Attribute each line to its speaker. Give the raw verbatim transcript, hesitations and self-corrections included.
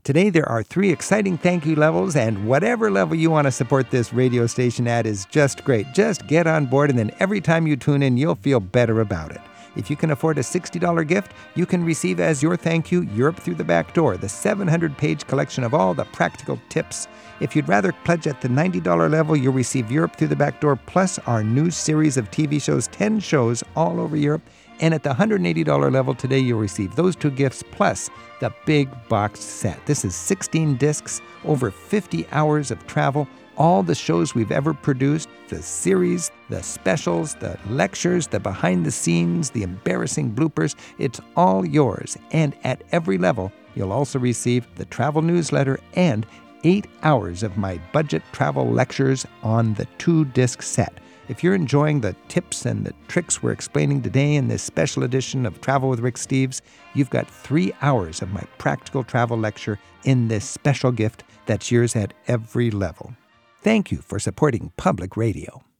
Speaker 1: Today, there are three exciting thank you levels, and whatever level you want to support this radio station at is just great. Just get on board, and then every time you tune in, you'll feel better about it. If you can afford a sixty dollars gift, you can receive as your thank you Europe Through the Back Door, the seven hundred page collection of all the practical tips. If you'd rather pledge at the ninety dollars level, you'll receive Europe Through the Back Door plus our new series of T V shows, ten shows all over Europe. And at the one hundred eighty dollars level today, you'll receive those two gifts plus the big box set. This is sixteen discs, over fifty hours of travel, all the shows we've ever produced, the series, the specials, the lectures, the behind the scenes, the embarrassing bloopers. It's all yours. And at every level, you'll also receive the travel newsletter and eight hours of my budget travel lectures on the two-disc set. If you're enjoying the tips and the tricks we're explaining today in this special edition of Travel with Rick Steves, you've got three hours of my practical travel lecture in this special gift that's yours at every level. Thank you for supporting public radio.